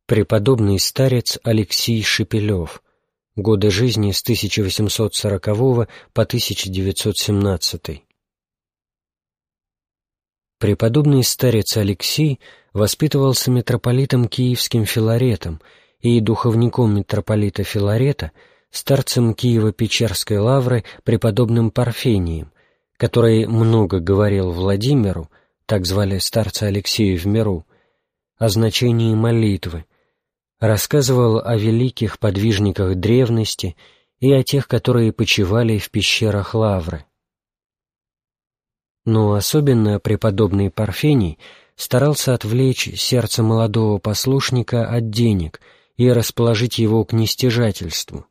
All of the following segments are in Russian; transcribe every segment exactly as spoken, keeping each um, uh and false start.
Преподобный старец Алексий Шепелев. Годы жизни с тысяча восемьсот сорокового по тысяча девятьсот семнадцатый. Преподобный старец Алексий воспитывался митрополитом Киевским Филаретом и духовником митрополита Филарета, старцем Киево-Печерской лавры преподобным Парфением, который много говорил Владимиру, так звали старца Алексея в миру, о значении молитвы, рассказывал о великих подвижниках древности и о тех, которые почивали в пещерах лавры. Но особенно преподобный Парфений старался отвлечь сердце молодого послушника от денег и расположить его к нестяжательству.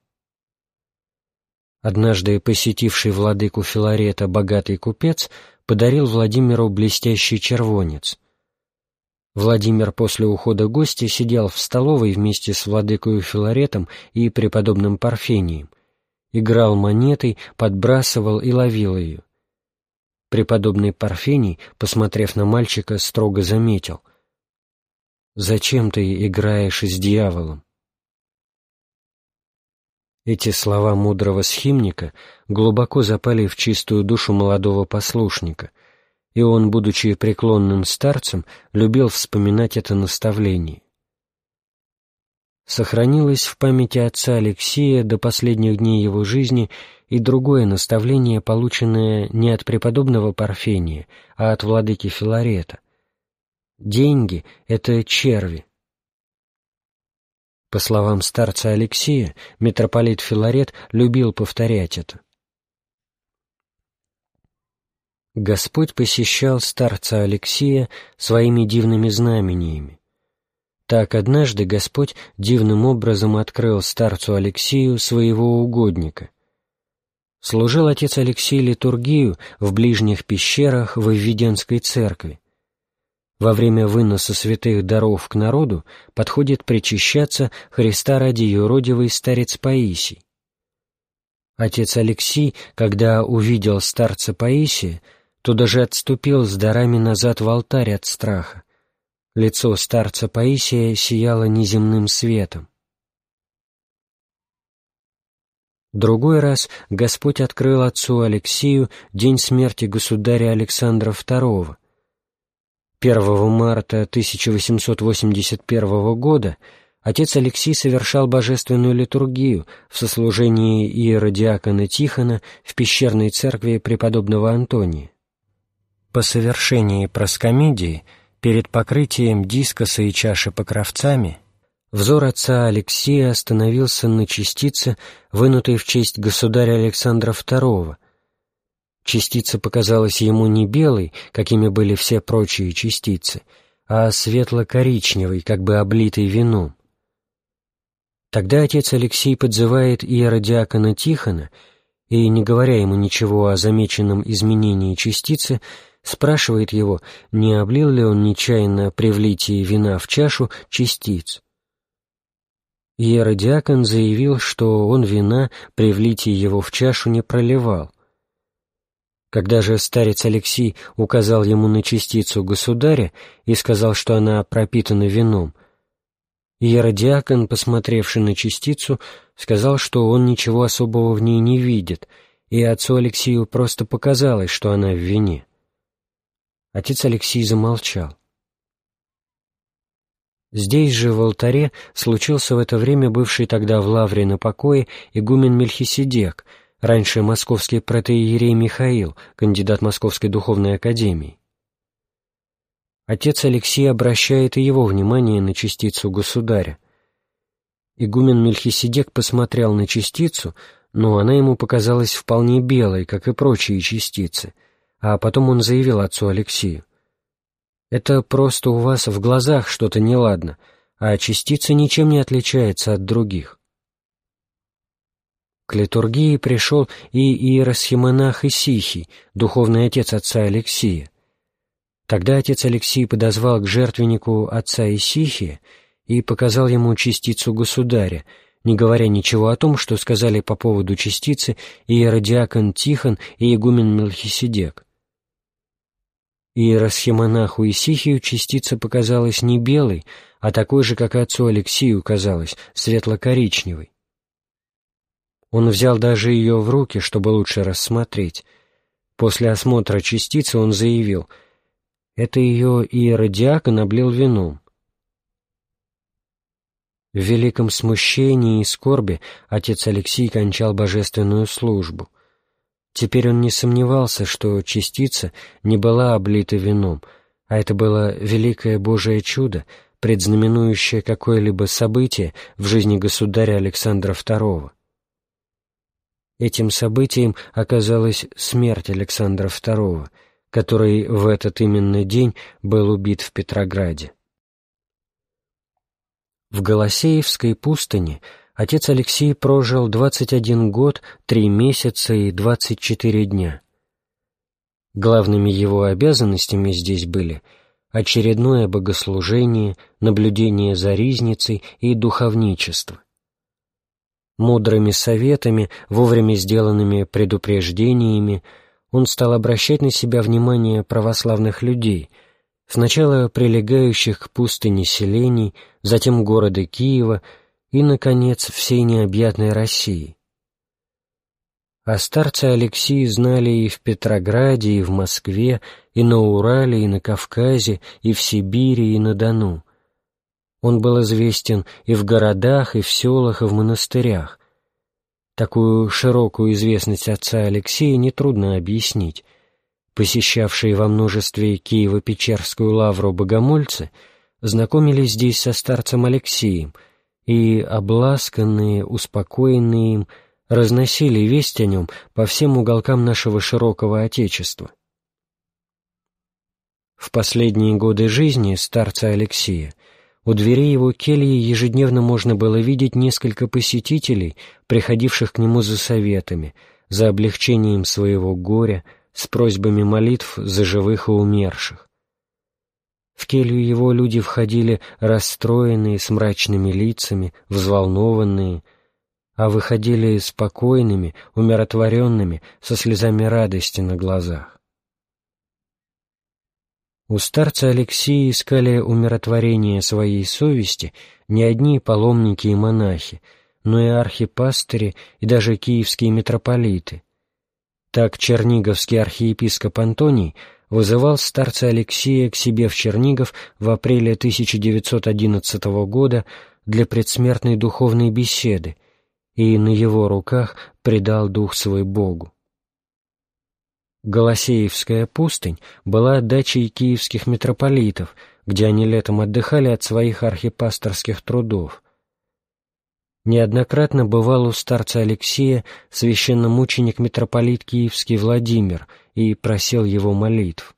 Однажды посетивший владыку Филарета богатый купец подарил Владимиру блестящий червонец. Владимир после ухода гостя сидел в столовой вместе с владыкою Филаретом и преподобным Парфением, играл монетой, подбрасывал и ловил ее. Преподобный Парфений, посмотрев на мальчика, строго заметил: «Зачем ты играешь с дьяволом?» Эти слова мудрого схимника глубоко запали в чистую душу молодого послушника, и он, будучи преклонным старцем, любил вспоминать это наставление. Сохранилось в памяти отца Алексия до последних дней его жизни и другое наставление, полученное не от преподобного Парфения, а от владыки Филарета. Деньги — это черви. По словам старца Алексия, митрополит Филарет любил повторять это. Господь посещал старца Алексия своими дивными знамениями. Так однажды Господь дивным образом открыл старцу Алексию своего угодника. Служил отец Алексей литургию в ближних пещерах в Введенской церкви. Во время выноса святых даров к народу подходит причащаться Христа ради юродивый старец Паисий. Отец Алексий, когда увидел старца Паисия, то даже отступил с дарами назад в алтарь от страха. Лицо старца Паисия сияло неземным светом. Другой раз Господь открыл отцу Алексию день смерти государя Александра второго. первого марта тысяча восемьсот восемьдесят первого года отец Алексий совершал божественную литургию в сослужении иеродиакона Тихона в пещерной церкви преподобного Антония. По совершении проскомидии, перед покрытием дискоса и чаши покровцами, взор отца Алексия остановился на частице, вынутой в честь государя Александра второго. Частица показалась ему не белой, какими были все прочие частицы, а светло-коричневой, как бы облитой вином. Тогда отец Алексий подзывает иеродиакона Тихона и, не говоря ему ничего о замеченном изменении частицы, спрашивает его, не облил ли он нечаянно при влитии вина в чашу частиц. Иеродиакон заявил, что он вина при влитии его в чашу не проливал. Когда же старец Алексий указал ему на частицу государя и сказал, что она пропитана вином, иеродиакон, посмотревший на частицу, сказал, что он ничего особого в ней не видит, и отцу Алексию просто показалось, что она в вине. Отец Алексий замолчал. Здесь же, в алтаре, случился в это время бывший тогда в лавре на покое игумен Мельхиседек, раньше московский протоиерей Михаил, кандидат Московской духовной академии. Отец Алексий обращает и его внимание на частицу государя. Игумен Мельхиседек посмотрел на частицу, но она ему показалась вполне белой, как и прочие частицы, а потом он заявил отцу Алексию: «Это просто у вас в глазах что-то неладно, а частица ничем не отличается от других». К литургии пришел и иеросхимонах Исихий, духовный отец отца Алексия. Тогда отец Алексий подозвал к жертвеннику отца Исихия и показал ему частицу государя, не говоря ничего о том, что сказали по поводу частицы иеродиакон Тихон и игумен Мельхиседек. Иеросхимонаху Исихию частица показалась не белой, а такой же, как и отцу Алексию казалось, светло-коричневой. Он взял даже ее в руки, чтобы лучше рассмотреть. После осмотра частицы он заявил: «Это ее иеродиакон облил вином». В великом смущении и скорби отец Алексий кончал божественную службу. Теперь он не сомневался, что частица не была облита вином, а это было великое Божие чудо, предзнаменующее какое-либо событие в жизни государя Александра второго. Этим событием оказалась смерть Александра второго, который в этот именно день был убит в Петрограде. В Голосеевской пустыне отец Алексий прожил двадцать один год, три месяца и двадцать четыре дня. Главными его обязанностями здесь были очередное богослужение, наблюдение за ризницей и духовничество. Мудрыми советами, вовремя сделанными предупреждениями, он стал обращать на себя внимание православных людей, сначала прилегающих к пустыне селений, затем города Киева и, наконец, всей необъятной России. О старце Алексии знали и в Петрограде, и в Москве, и на Урале, и на Кавказе, и в Сибири, и на Дону. Он был известен и в городах, и в селах, и в монастырях. Такую широкую известность отца Алексея нетрудно объяснить. Посещавшие во множестве Киево-Печерскую лавру богомольцы знакомились здесь со старцем Алексием, и, обласканные, успокоенные им, разносили весть о нем по всем уголкам нашего широкого Отечества. В последние годы жизни старца Алексия у дверей его кельи ежедневно можно было видеть несколько посетителей, приходивших к нему за советами, за облегчением своего горя, с просьбами молитв за живых и умерших. В келью его люди входили расстроенные, с мрачными лицами, взволнованные, а выходили спокойными, умиротворенными, со слезами радости на глазах. У старца Алексия искали умиротворение своей совести не одни паломники и монахи, но и архипастыри и даже киевские митрополиты. Так черниговский архиепископ Антоний вызывал старца Алексия к себе в Чернигов в апреле тысяча девятьсот одиннадцатого года для предсмертной духовной беседы и на его руках предал дух свой Богу. Голосеевская пустынь была дачей киевских митрополитов, где они летом отдыхали от своих архипасторских трудов. Неоднократно бывал у старца Алексия священномученик митрополит киевский Владимир и просил его молитв.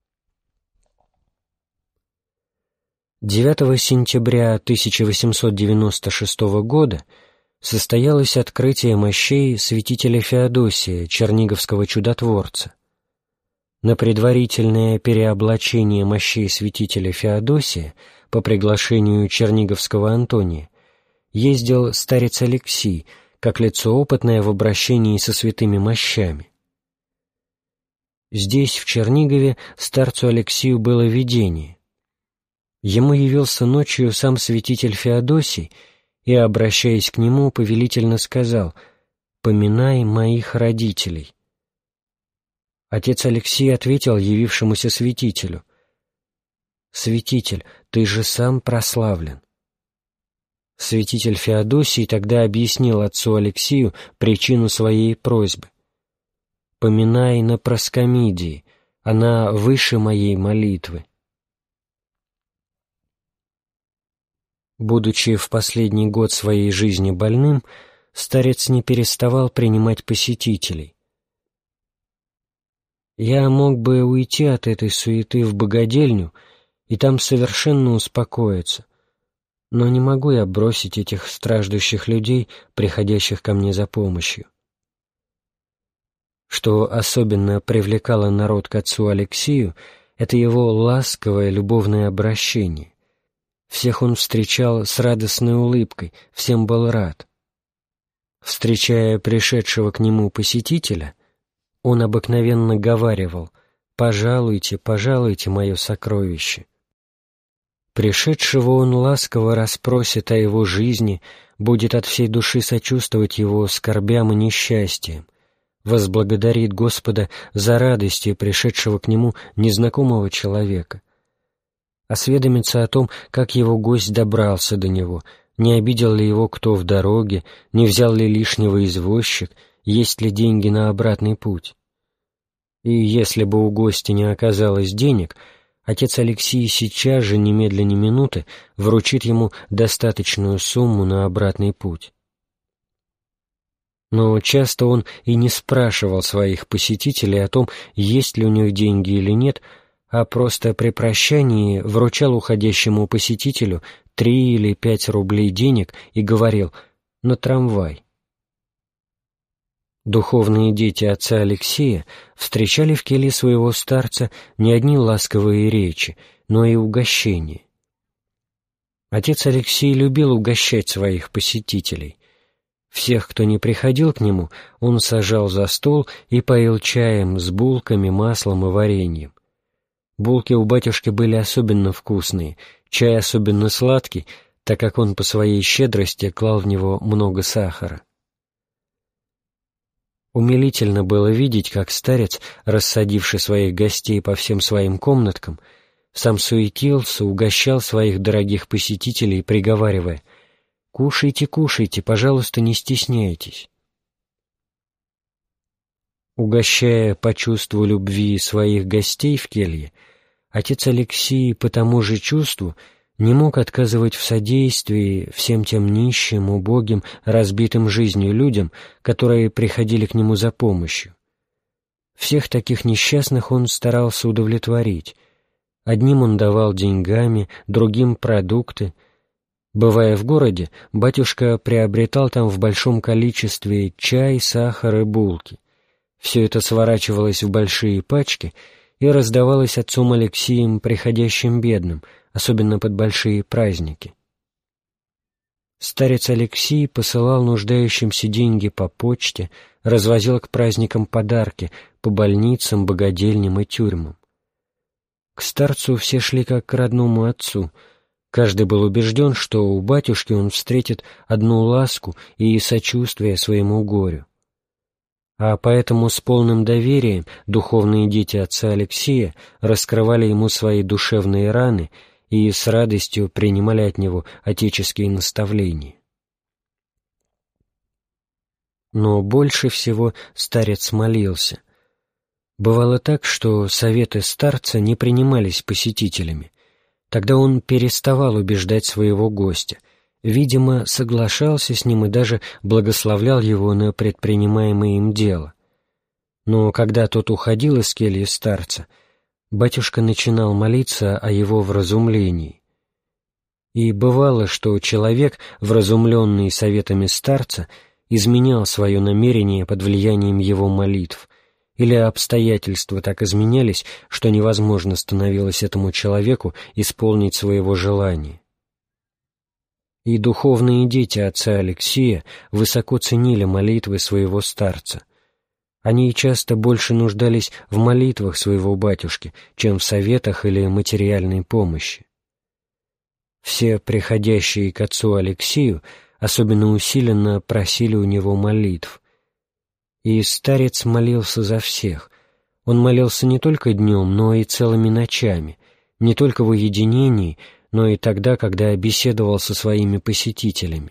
девятого сентября тысяча восемьсот девяносто шестого года состоялось открытие мощей святителя Феодосия, черниговского чудотворца. На предварительное переоблачение мощей святителя Феодосия по приглашению черниговского Антония ездил старец Алексий, как лицо опытное в обращении со святыми мощами. Здесь, в Чернигове, старцу Алексию было видение. Ему явился ночью сам святитель Феодосий и, обращаясь к нему, повелительно сказал: «Поминай моих родителей». Отец Алексий ответил явившемуся святителю: «Святитель, ты же сам прославлен». Святитель Феодосий тогда объяснил отцу Алексию причину своей просьбы: «Поминай на Проскомидии, она выше моей молитвы». Будучи в последний год своей жизни больным, старец не переставал принимать посетителей. «Я мог бы уйти от этой суеты в богадельню и там совершенно успокоиться, но не могу я бросить этих страждущих людей, приходящих ко мне за помощью». Что особенно привлекало народ к отцу Алексию, это его ласковое любовное обращение. Всех он встречал с радостной улыбкой, всем был рад. Встречая пришедшего к нему посетителя, он обыкновенно говаривал: «Пожалуйте, пожалуйте мое сокровище». Пришедшего он ласково расспросит о его жизни, будет от всей души сочувствовать его скорбям и несчастьям, возблагодарит Господа за радости пришедшего к нему незнакомого человека, осведомится о том, как его гость добрался до него, не обидел ли его кто в дороге, не взял ли лишнего извозчик, есть ли деньги на обратный путь. И если бы у гостя не оказалось денег, отец Алексий сейчас же, немедленно минуты, вручит ему достаточную сумму на обратный путь. Но часто он и не спрашивал своих посетителей о том, есть ли у них деньги или нет, а просто при прощании вручал уходящему посетителю три или пять рублей денег и говорил «на трамвай». Духовные дети отца Алексея встречали в келье своего старца не одни ласковые речи, но и угощения. Отец Алексей любил угощать своих посетителей. Всех, кто не приходил к нему, он сажал за стол и поил чаем с булками, маслом и вареньем. Булки у батюшки были особенно вкусные, чай особенно сладкий, так как он по своей щедрости клал в него много сахара. Умилительно было видеть, как старец, рассадивший своих гостей по всем своим комнаткам, сам суетился, угощал своих дорогих посетителей, приговаривая: «Кушайте, кушайте, пожалуйста, не стесняйтесь». Угощая по чувству любви своих гостей в келье, отец Алексий по тому же чувству не мог отказывать в содействии всем тем нищим, убогим, разбитым жизнью людям, которые приходили к нему за помощью. Всех таких несчастных он старался удовлетворить. Одним он давал деньгами, другим — продукты. Бывая в городе, батюшка приобретал там в большом количестве чай, сахар и булки. Все это сворачивалось в большие пачки и раздавалось отцом Алексием приходящим бедным, особенно под большие праздники. Старец Алексий посылал нуждающимся деньги по почте, развозил к праздникам подарки по больницам, богадельням и тюрьмам. К старцу все шли как к родному отцу. Каждый был убежден, что у батюшки он встретит одну ласку и сочувствие своему горю. А поэтому с полным доверием духовные дети отца Алексея раскрывали ему свои душевные раны и с радостью принимали от него отеческие наставления. Но больше всего старец молился. Бывало так, что советы старца не принимались посетителями. Тогда он переставал убеждать своего гостя, видимо, соглашался с ним и даже благословлял его на предпринимаемое им дело. Но когда тот уходил из кельи старца, батюшка начинал молиться о его вразумлении. И бывало, что человек, вразумленный советами старца, изменял свое намерение под влиянием его молитв, или обстоятельства так изменялись, что невозможно становилось этому человеку исполнить своего желания. И духовные дети отца Алексея высоко ценили молитвы своего старца. Они часто больше нуждались в молитвах своего батюшки, чем в советах или материальной помощи. Все приходящие к отцу Алексею особенно усиленно просили у него молитв. И старец молился за всех. Он молился не только днем, но и целыми ночами, не только в уединении, но и тогда, когда беседовал со своими посетителями.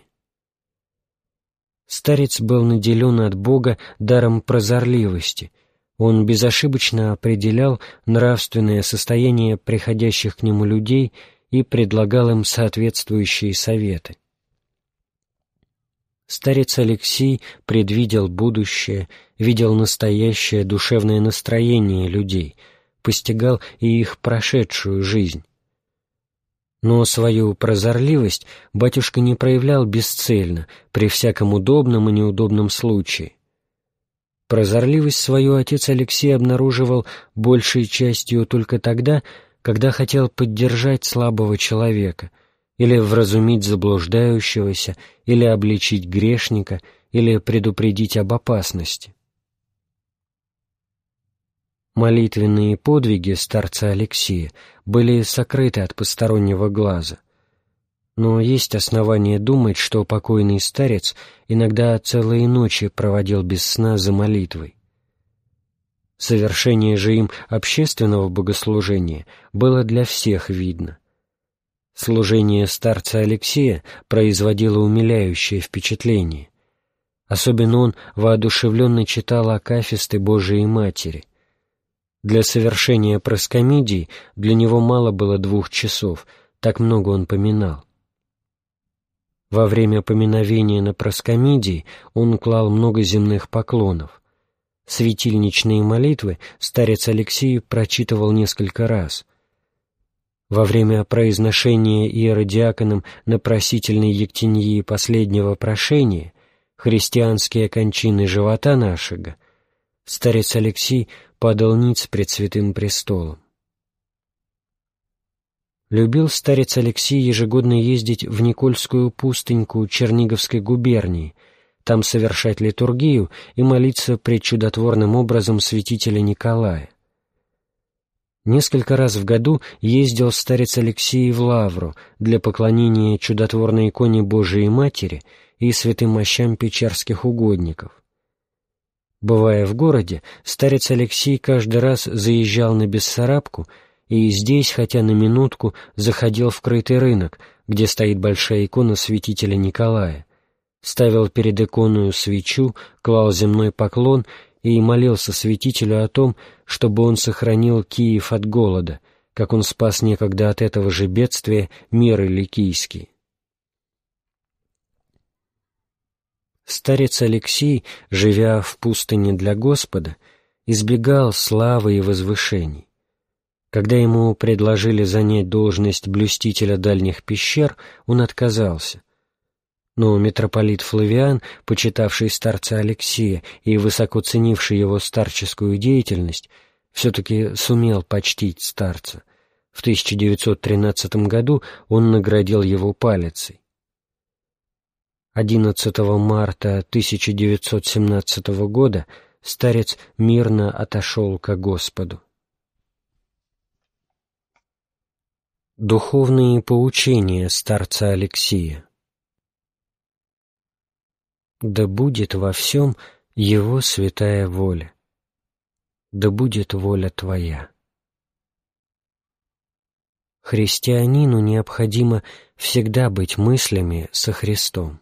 Старец был наделен от Бога даром прозорливости. Он безошибочно определял нравственное состояние приходящих к нему людей и предлагал им соответствующие советы. Старец Алексий предвидел будущее, видел настоящее душевное настроение людей, постигал и их прошедшую жизнь. Но свою прозорливость батюшка не проявлял бесцельно, при всяком удобном и неудобном случае. Прозорливость свою отец Алексей обнаруживал большей частью только тогда, когда хотел поддержать слабого человека, или вразумить заблуждающегося, или обличить грешника, или предупредить об опасности. Молитвенные подвиги старца Алексия были сокрыты от постороннего глаза, но есть основания думать, что покойный старец иногда целые ночи проводил без сна за молитвой. Совершение же им общественного богослужения было для всех видно. Служение старца Алексия производило умиляющее впечатление. Особенно он воодушевленно читал акафисты Божией Матери. Для совершения проскомидий для него мало было двух часов, так много он поминал. Во время поминовения на проскомидии он клал много земных поклонов. Светильничные молитвы старец Алексий прочитывал несколько раз. Во время произношения иеродиаконом на просительной ектеньи последнего прошения «Христианские кончины живота нашего» старец Алексий падал ниц пред святым престолом. Любил старец Алексий ежегодно ездить в Никольскую пустыньку Черниговской губернии, там совершать литургию и молиться пред чудотворным образом святителя Николая. Несколько раз в году ездил старец Алексий в Лавру для поклонения чудотворной иконе Божией Матери и святым мощам печерских угодников. Бывая в городе, старец Алексий каждый раз заезжал на Бессарабку и здесь, хотя на минутку, заходил в крытый рынок, где стоит большая икона святителя Николая, ставил перед иконою свечу, клал земной поклон и молился святителю о том, чтобы он сохранил Киев от голода, как он спас некогда от этого же бедствия мир Ликийский. Старец Алексий, живя в пустыне для Господа, избегал славы и возвышений. Когда ему предложили занять должность блюстителя дальних пещер, он отказался. Но митрополит Флавиан, почитавший старца Алексия и высоко ценивший его старческую деятельность, все-таки сумел почтить старца. В тысяча девятьсот тринадцатом году он наградил его палицей. одиннадцатого марта тысяча девятьсот семнадцатого года старец мирно отошел ко Господу. Духовные поучения старца Алексия. Да будет во всем Его святая воля, да будет воля Твоя. Христианину необходимо всегда быть мыслями со Христом.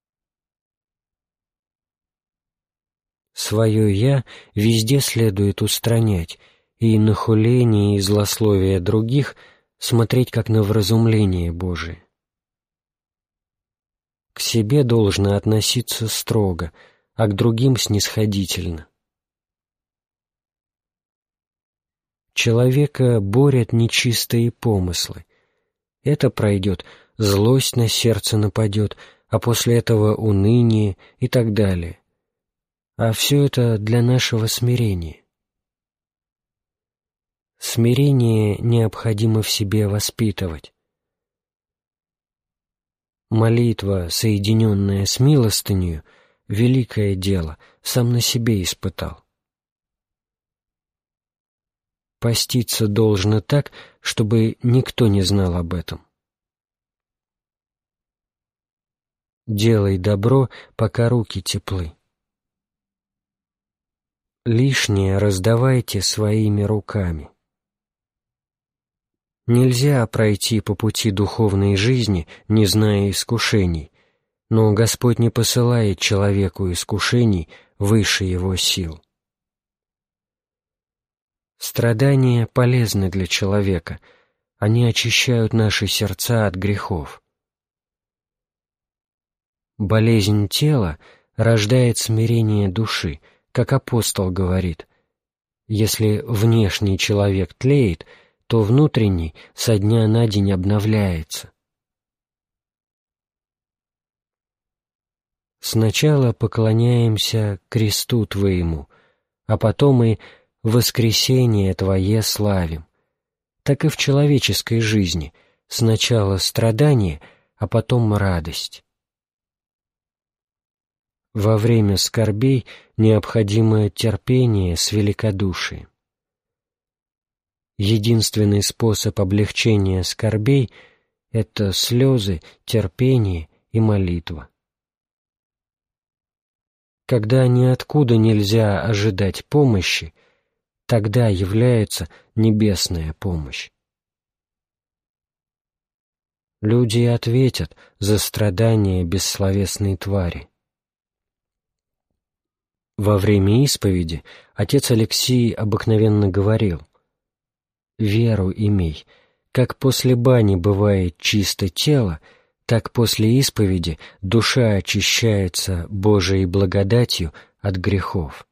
Свое «я» везде следует устранять, и на хуление и злословие других смотреть как на вразумление Божие. К себе должно относиться строго, а к другим снисходительно. Человека борят нечистые помыслы. Это пройдет, злость на сердце нападет, а после этого уныние и так далее. А все это для нашего смирения. Смирение необходимо в себе воспитывать. Молитва, соединенная с милостынью, великое дело, сам на себе испытал. Поститься должно так, чтобы никто не знал об этом. Делай добро, пока руки теплы. Лишнее раздавайте своими руками. Нельзя пройти по пути духовной жизни, не зная искушений, но Господь не посылает человеку искушений выше его сил. Страдания полезны для человека, они очищают наши сердца от грехов. Болезнь тела рождает смирение души, как апостол говорит: если внешний человек тлеет, то внутренний со дня на день обновляется. Сначала поклоняемся кресту Твоему, а потом и воскресение Твое славим. Так и в человеческой жизни сначала страдание, а потом радость. Во время скорбей необходимо терпение с великодушием. Единственный способ облегчения скорбей — это слезы, терпение и молитва. Когда ниоткуда нельзя ожидать помощи, тогда является небесная помощь. Люди ответят за страдания бессловесной твари. Во время исповеди отец Алексий обыкновенно говорил: «Веру имей, как после бани бывает чисто тело, так после исповеди душа очищается Божией благодатью от грехов».